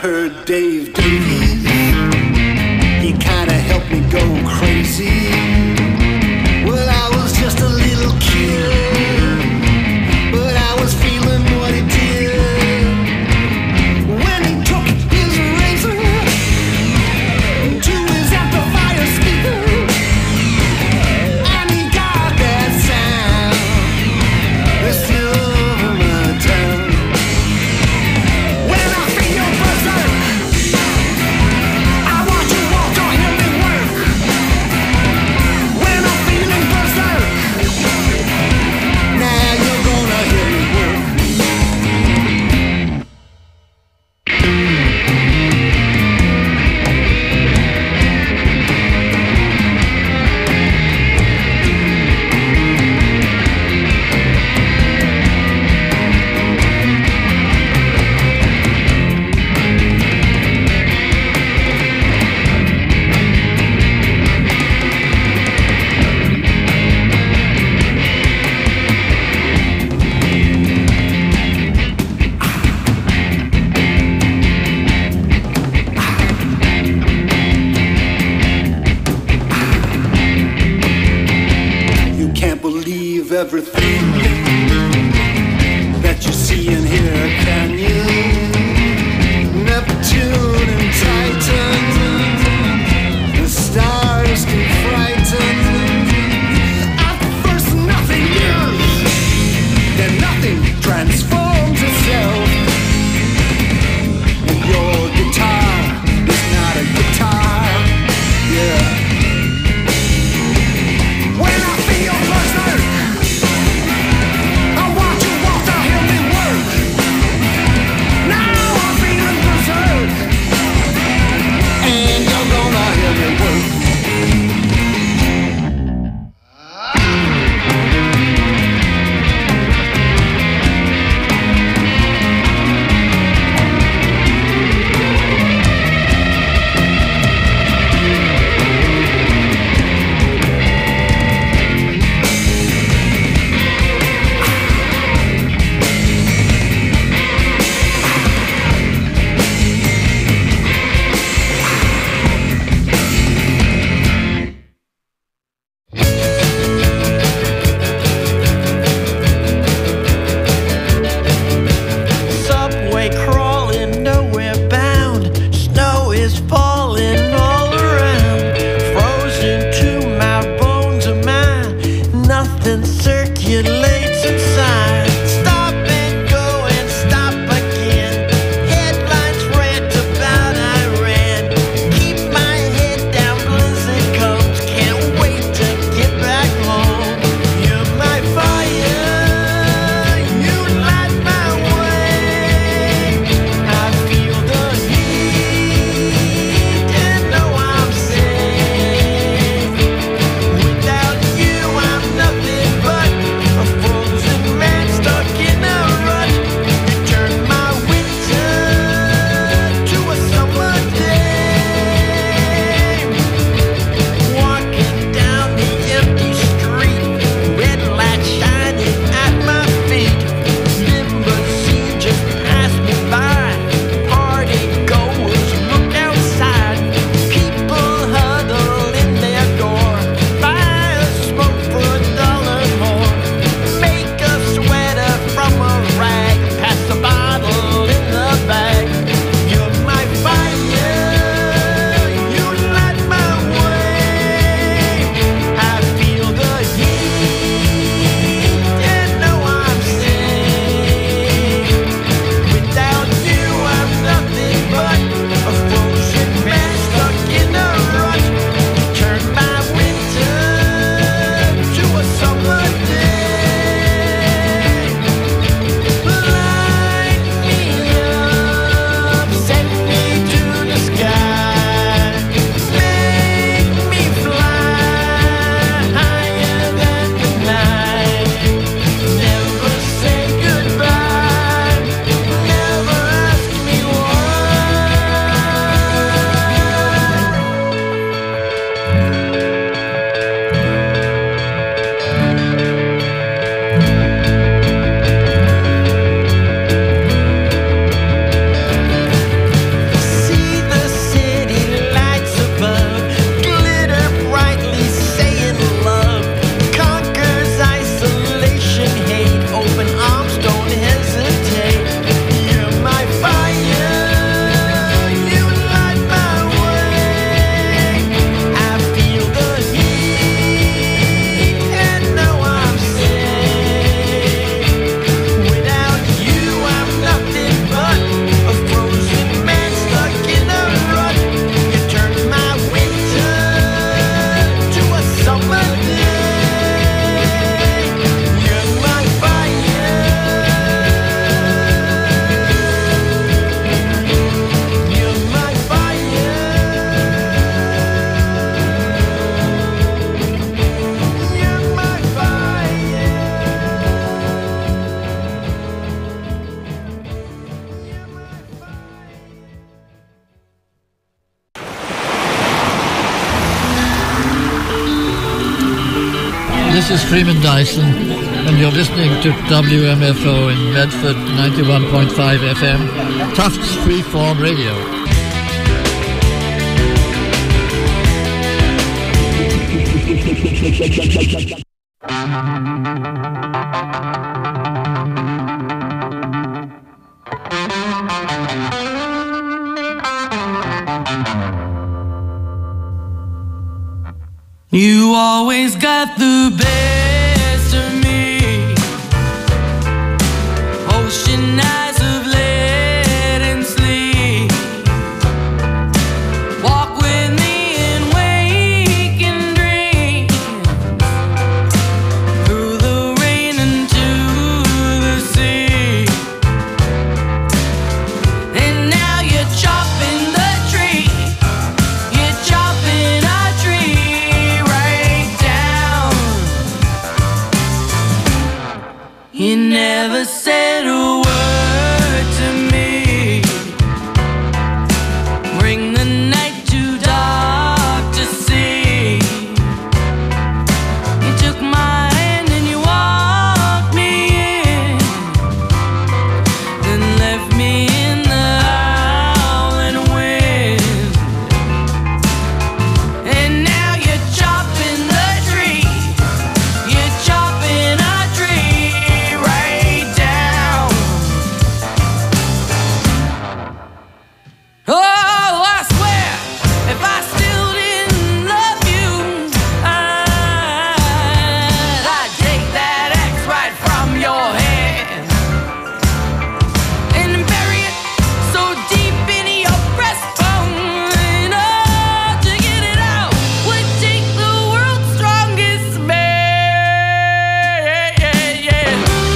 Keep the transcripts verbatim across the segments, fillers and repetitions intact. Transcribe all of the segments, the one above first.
heard Dave Davies. He kinda helped me go crazy. Well, I was just a little kid, but I was feeling what he did when he took his razor to his amplifier speaker, and he got that sound that's still over my town. When I feel your berserk, I watch you walk on him and work. is Freeman Dyson, and you're listening to W M F O in Medford, ninety-one point five F M, Tufts Freeform Radio. You always got the best of me. Ocean eyes of lead and sleep. Walk with me and wake and dream. Through the rain into the sea. And now you're chopping the tree. You're chopping a tree. You never said a word to me. Bring the night too dark to see. You took my hand and you walked me in, then left me in the howling wind. And now you're chopping the tree. You're chopping a tree. Oh, I swear, if I still didn't love you, I'd, I'd take that axe right from your hand and bury it so deep in your breastbone. Oh, to get it out would take the world's strongest man. Yeah, yeah.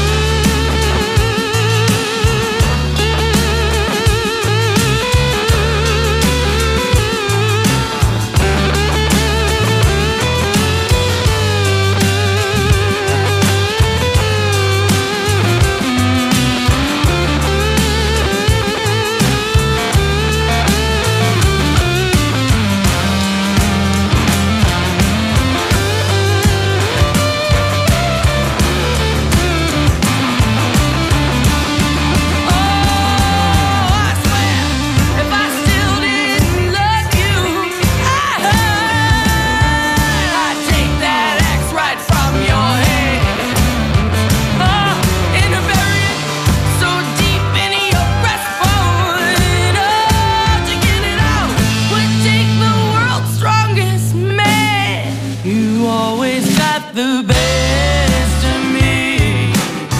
The best of me.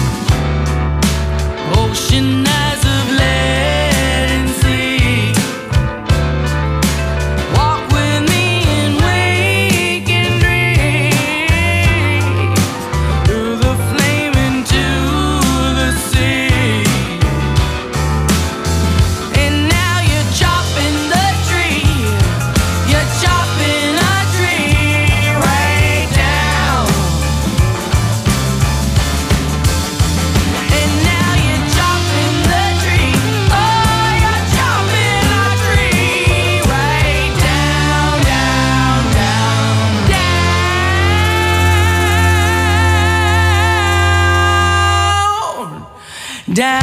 Ocean eyes of lead and sea. Walk with me and wake and dream. Through the flame into the sea. And now you're chopping the tree. You're chopping a tree right down. Down.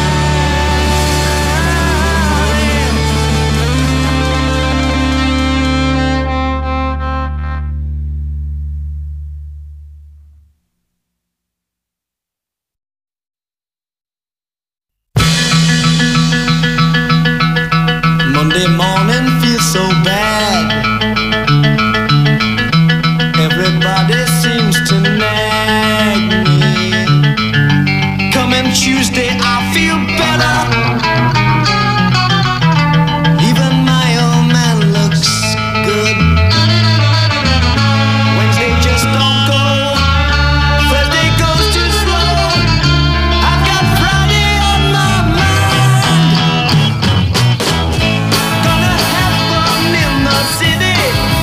Monday morning feels so bad. Everybody seems to nag me. Coming Tuesday I feel better. Even my old man looks good. Wednesday just don't go. Thursday goes too slow. I've got Friday on my mind. Gonna have fun in the city.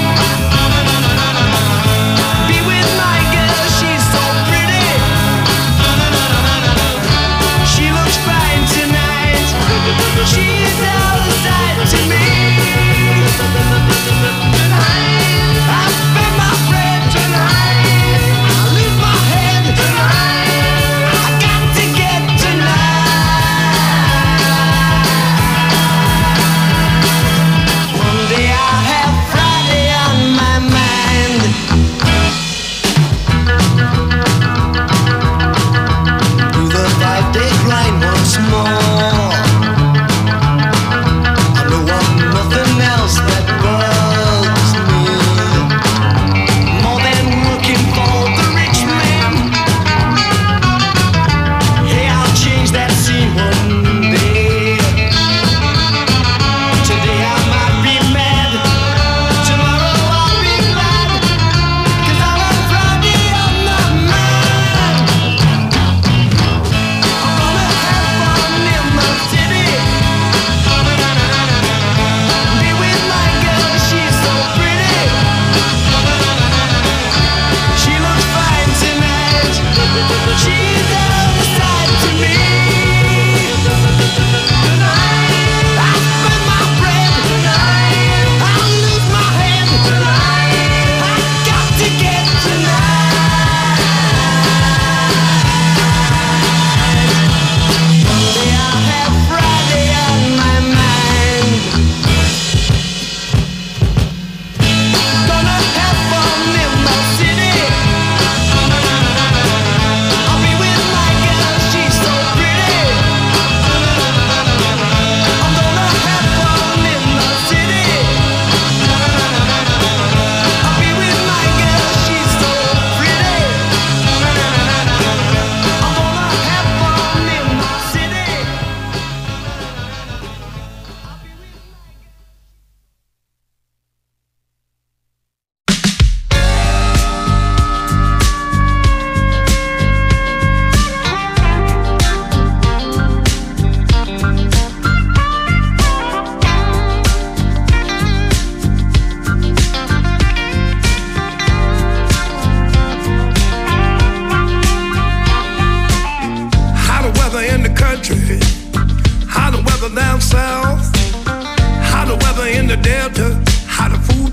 Be with my girl, she's so pretty. She looks fine tonight. She's out of sight to me. I spend my bread tonight. I lose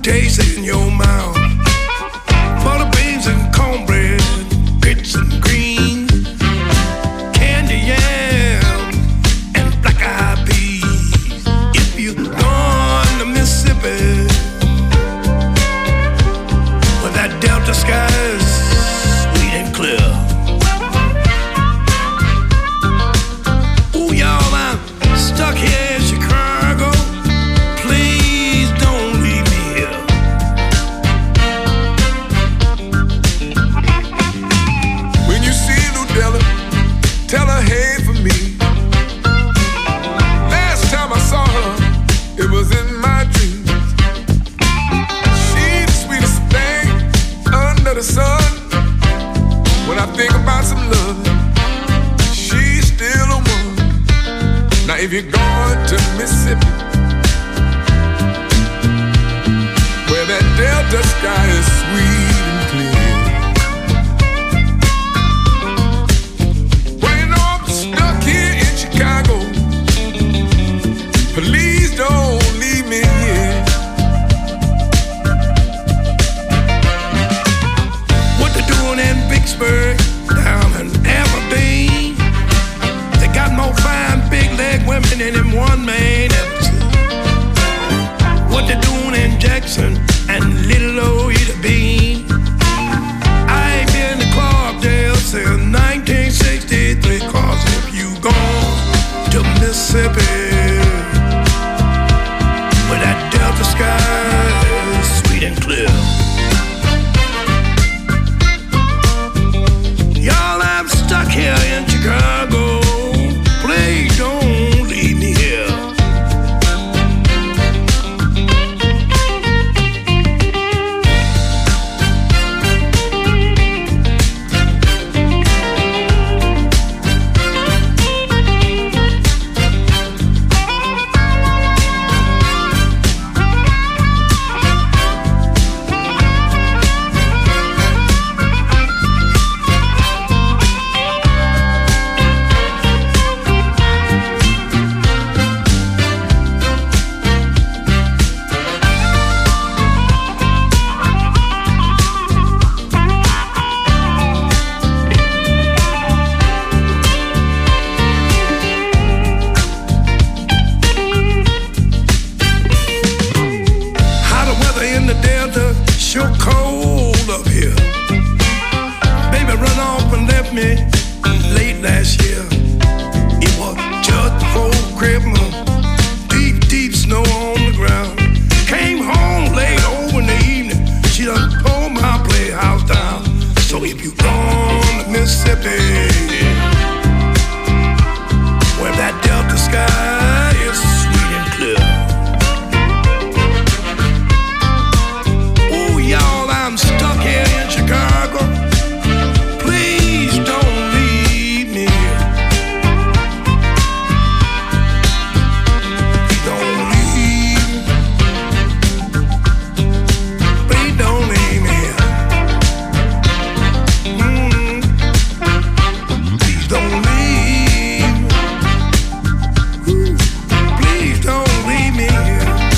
taste in your mouth. Butter beans and cornbread, grits and greens, candy yam and black eyed peas. If you gone to Mississippi, where that Delta sky is sweet and clear. Ooh, y'all, I'm stuck here in Chicago. Please don't leave me here. When you see Ludella, tell her hey for me. Last time I saw her, it was in my dreams. She's the sweetest thing under the sun. When I think about some love, she's still a one. Now if you're going to Mississippi, where that Delta sky is sweet and clear, well, you know I'm stuck here in Chicago. Please don't leave me here. What they doing in Vicksburg, down in Aberdeen? They got more fine big leg women than in one man ever seen. What they doing in Jackson and Little Old Ida Bean? I ain't been to Clarkdale since nineteen sixty-three. Cause if you gone to Mississippi, where that Delta sky is sweet and clear. Y'all, I'm stuck here in Chicago. Please don't leave me here. Sure cold up here. Baby run off and left me late last year. It was just before Christmas. Deep, deep snow on the ground. Came home late over in the evening. She done tore my playhouse down. So if you gone to Mississippi, where that Delta sky is sweet and clear. Y'all, I'm stuck here in Chicago. Please don't leave me here. Don't leave me. Please don't leave me here. Mm-hmm. Please don't leave me. Ooh. Please don't leave me here.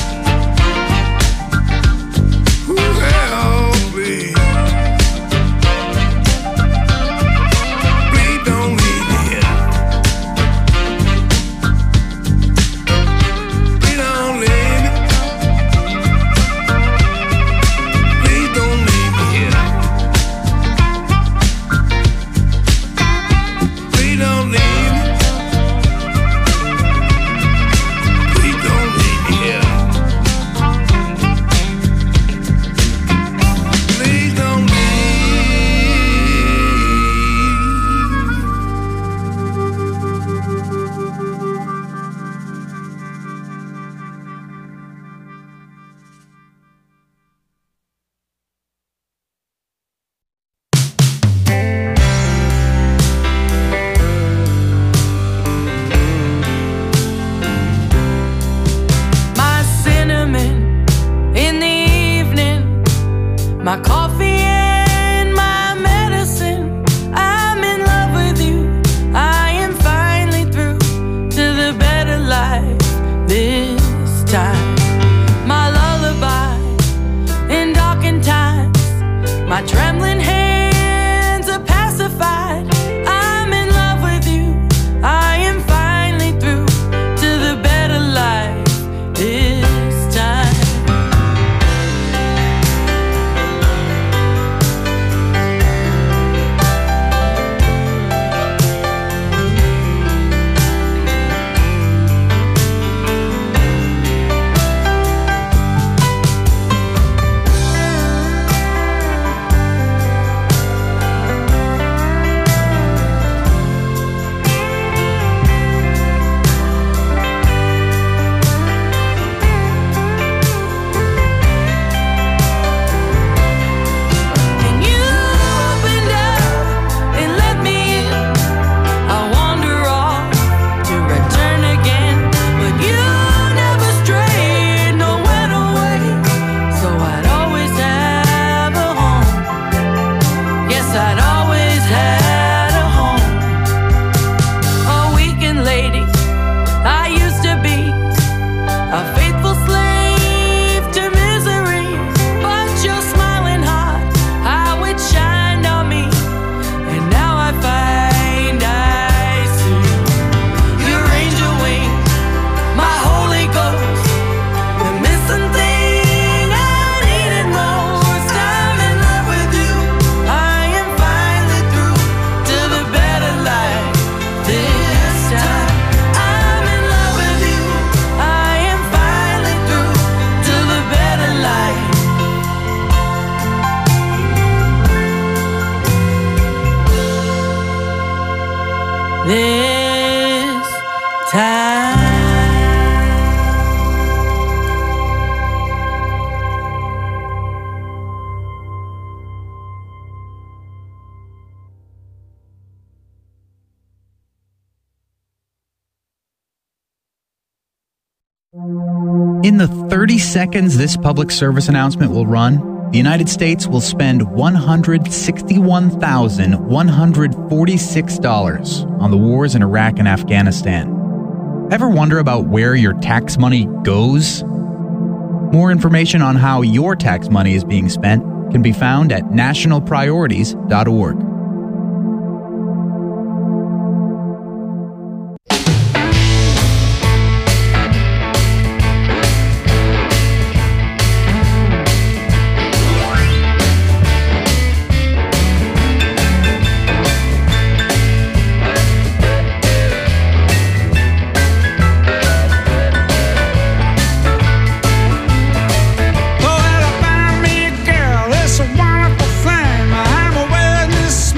My coffee and my medicine. I'm in love with you. I am finally through to the better life this time. My lullaby In the thirty seconds this public service announcement will run, the United States will spend one hundred sixty-one thousand one hundred forty-six dollars on the wars in Iraq and Afghanistan. Ever wonder about where your tax money goes? More information on how your tax money is being spent can be found at national priorities dot org. Well, I found me a girl, it's a wonderful thing. I'm a witness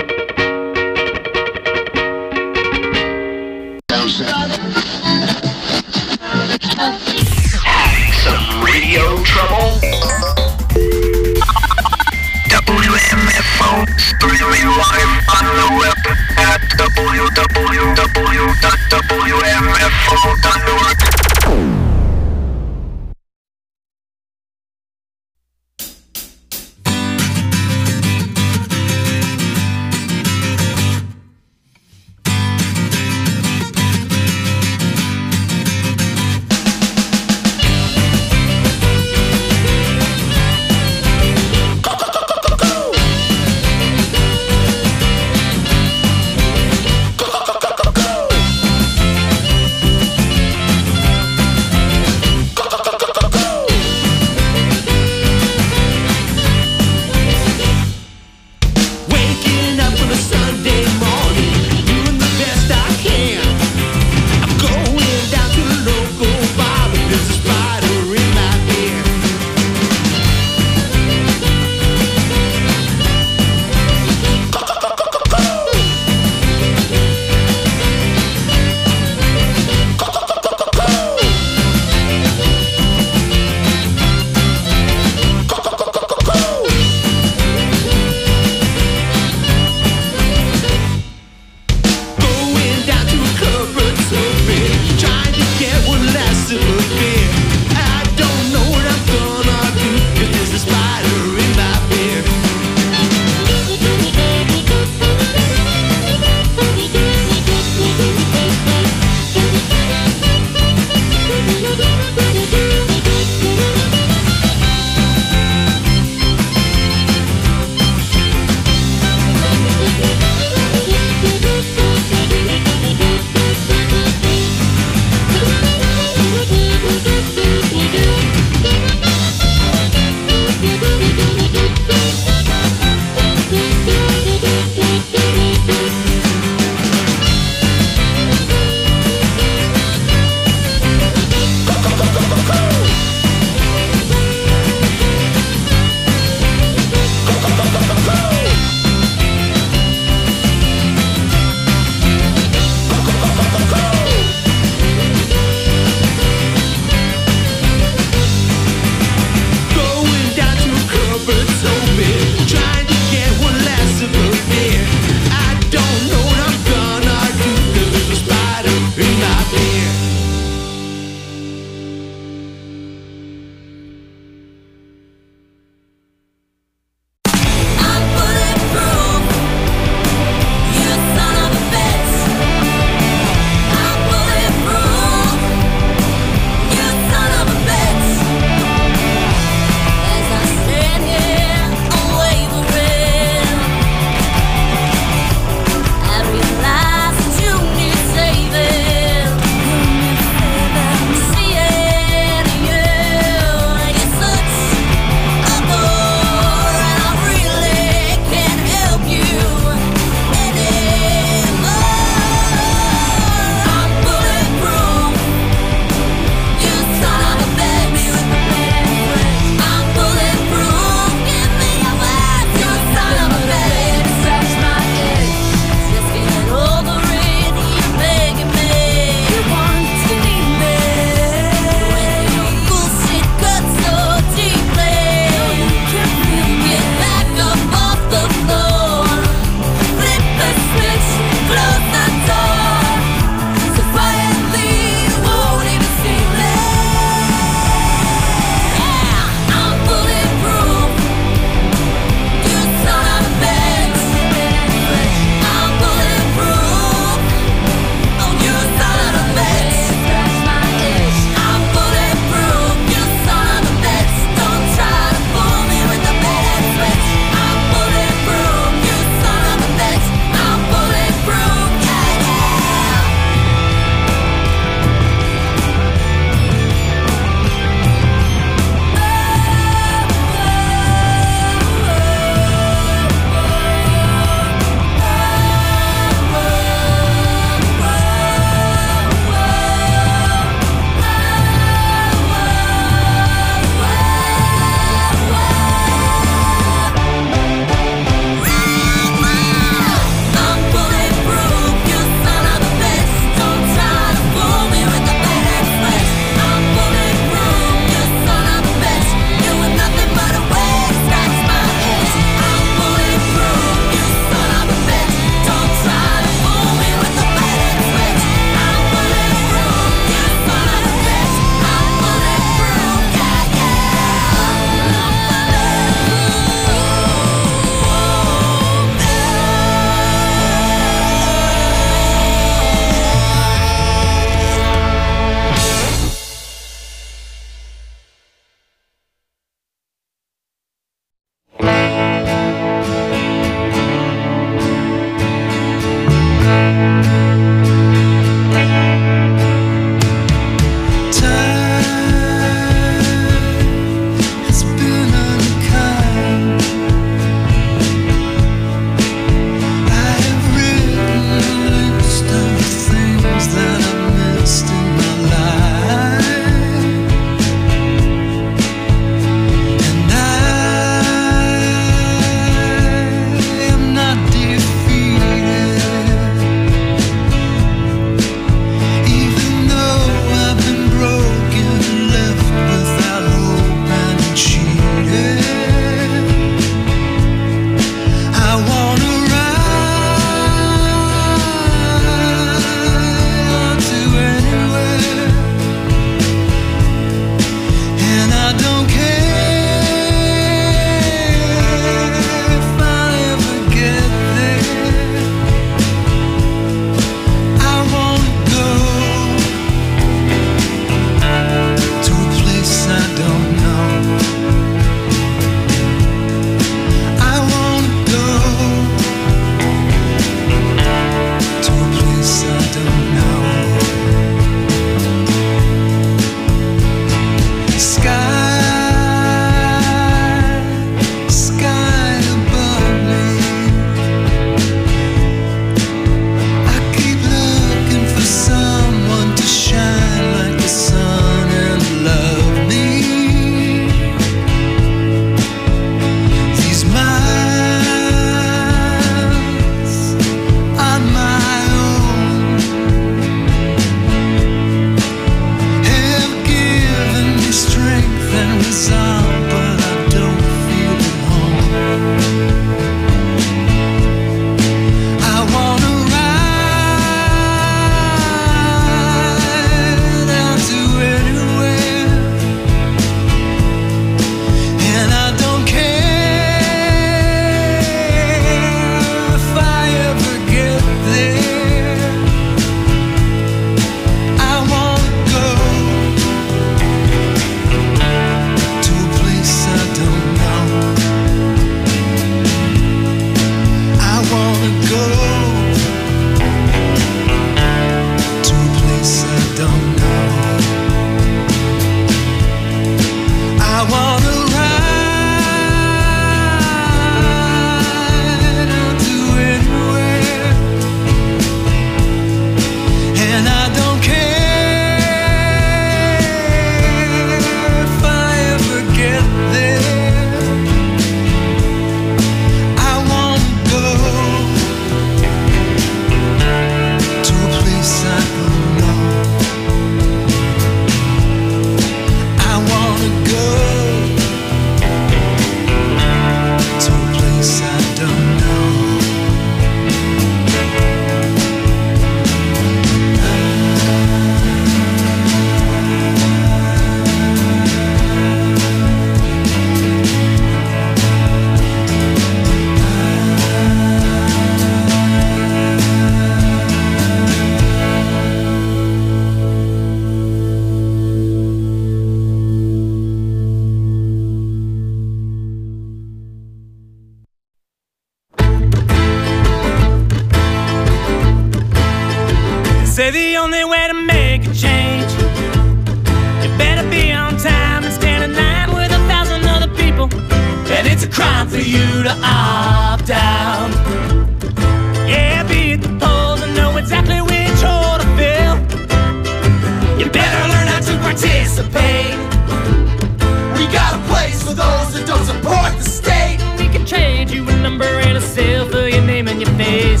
only way to make a change. You better be on time and stand in line with a thousand other people. And it's a crime for you to opt out. Yeah, be at the polls and know exactly which hole to fill. You better learn how to participate. We got a place for those that don't support the state. We can trade you a number and a sale for your name and your face.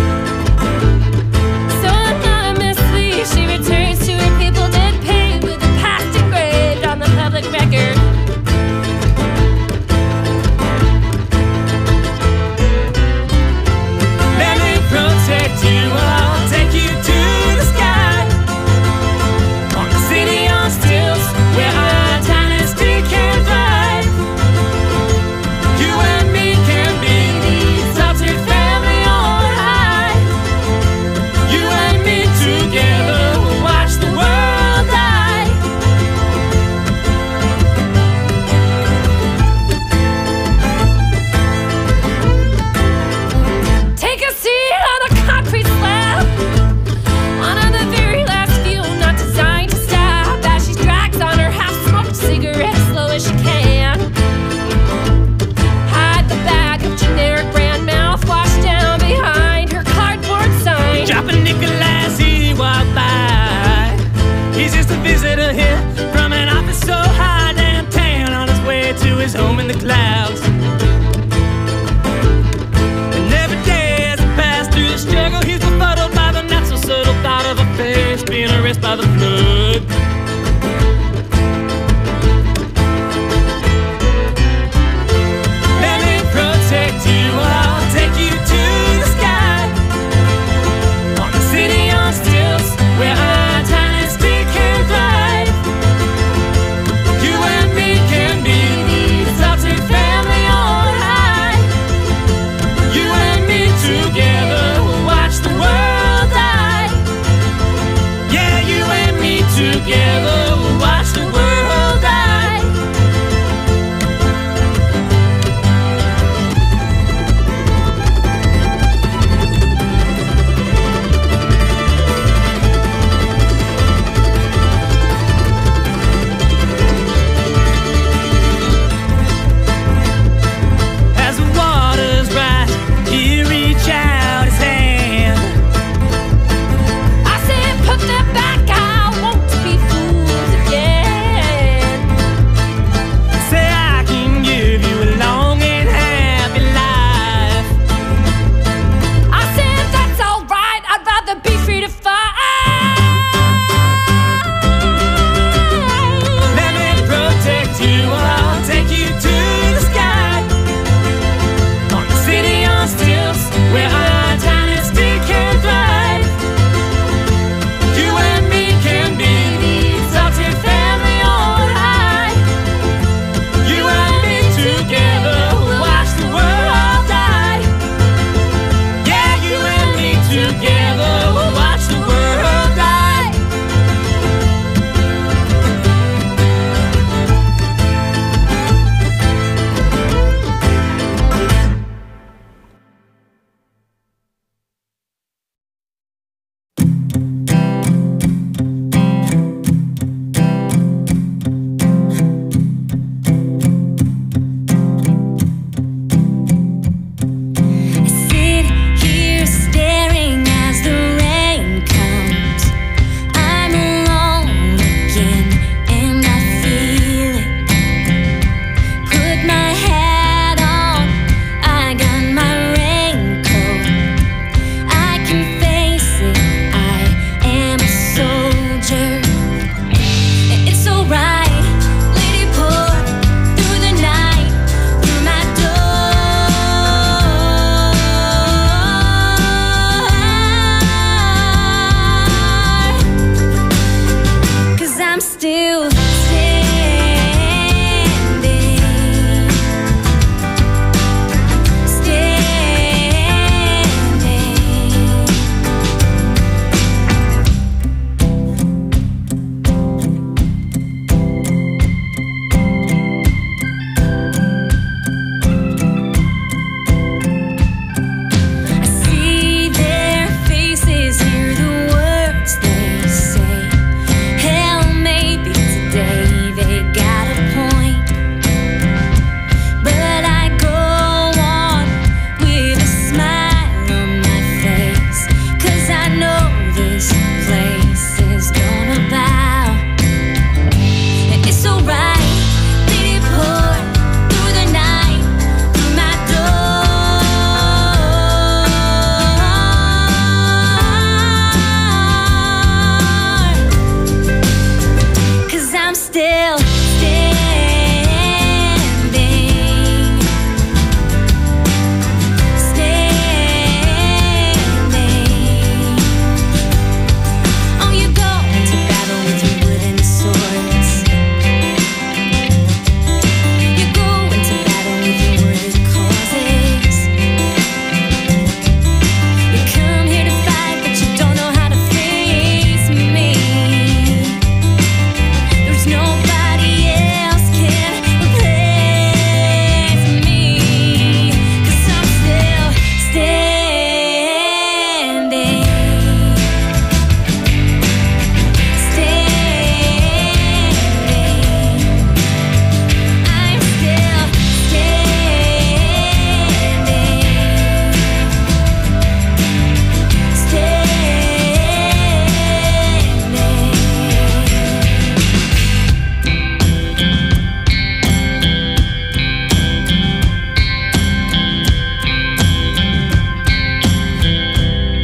So anonymously, she returns to her people dead paid with the past engraved on the public record. Let me protect you, I'll take you to the sky. On the city on stilts, where our dynasty can thrive. You and me can be the exalted family on high. You and me together will watch the world die. Take a seat on a concrete slab. One of the very last few not designed to stop. As she drags on her half-smoked cigarette slow as she can. Hide the bag of generic brand mouthwash down behind her cardboard sign. Dropping Nikolai as he walked by. He's just a visitor here from an office so high downtown on his way to his home in the clouds. And every day as he passed through the struggle, he's befuddled by the not so subtle thought of a face being erased by the flood.